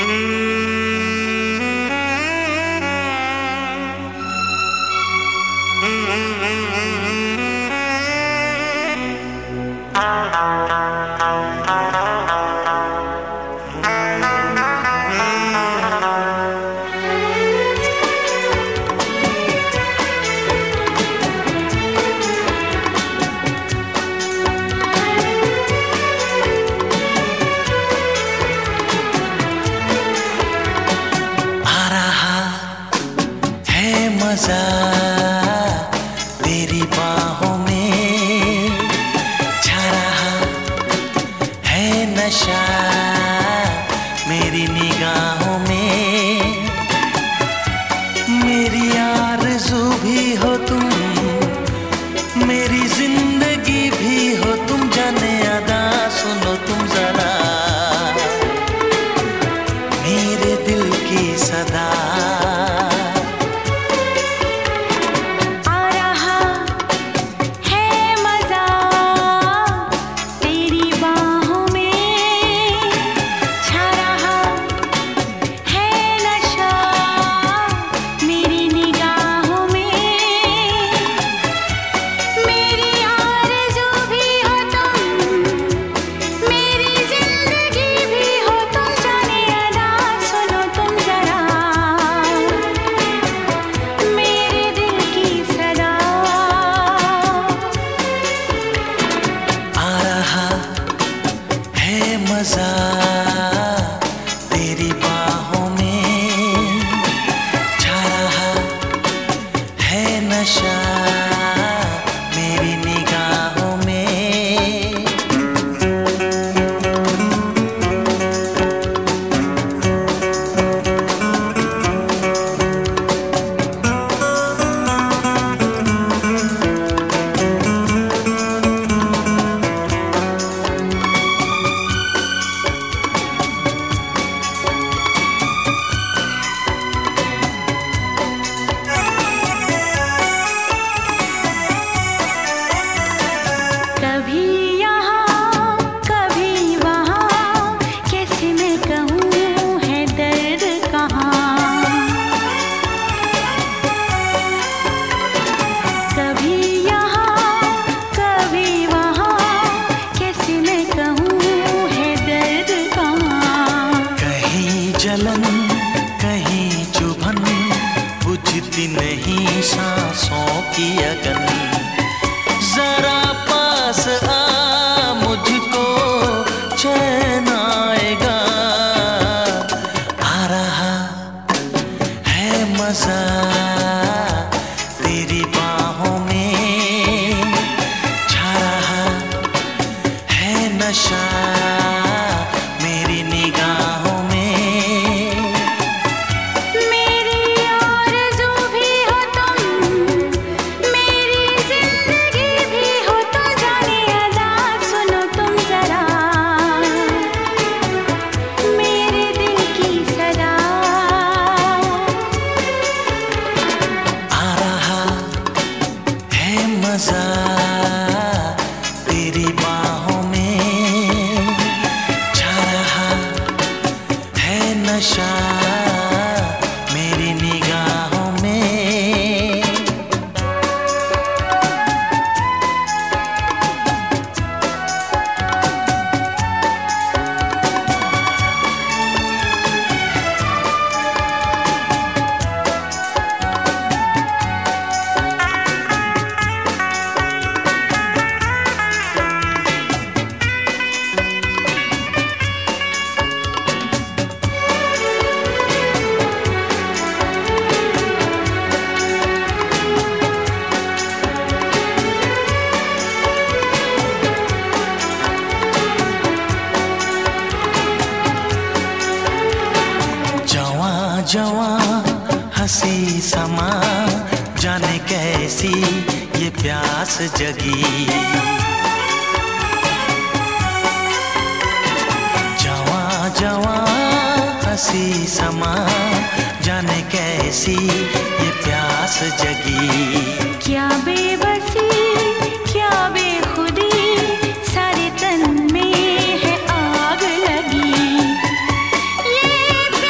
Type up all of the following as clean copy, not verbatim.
मजा तेरी बाहों में छा रहा है नशा मेरी निगाहों में। मेरी आरज़ू भी हो तुम, मेरी जिंदगी भी हो तुम, जाने अदा सुनो तुम जरा मेरे दिल की सदा। मजा तेरी बाहों में छा रहा है नशा मेरी निगाहों में। जलन कहीं चुभन बुझती नहीं सांसों की अगन। जरा पास आ मुझको चैन आएगा। आ रहा है मजा तेरी बाहों में छा रहा है नशा मेरी निगाहों में। मजा तेरी बाहों में छा रहा है नशा मेरी निगाहों में। जवां हंसी समा जाने कैसी ये प्यास जगी। जवां जवां हंसी समा जाने कैसी ये प्यास जगी। क्या बेबसी क्या बेखुदी सारे तन में है आग लगी। ये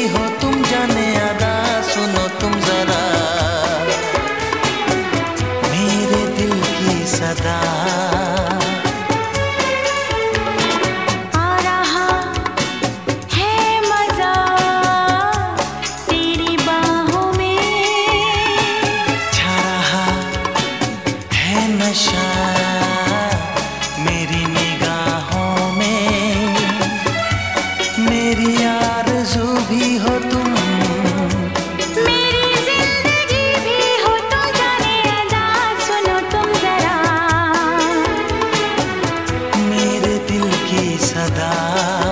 हो तुम जाने अदा सुनो तुम जरा मेरे दिल की सदा। नशा मेरी निगाहों में, मेरी आरज़ू भी हो तुम, मेरी जिंदगी भी हो तुम जाने अदा सुनो तुम जरा मेरे दिल की सदा।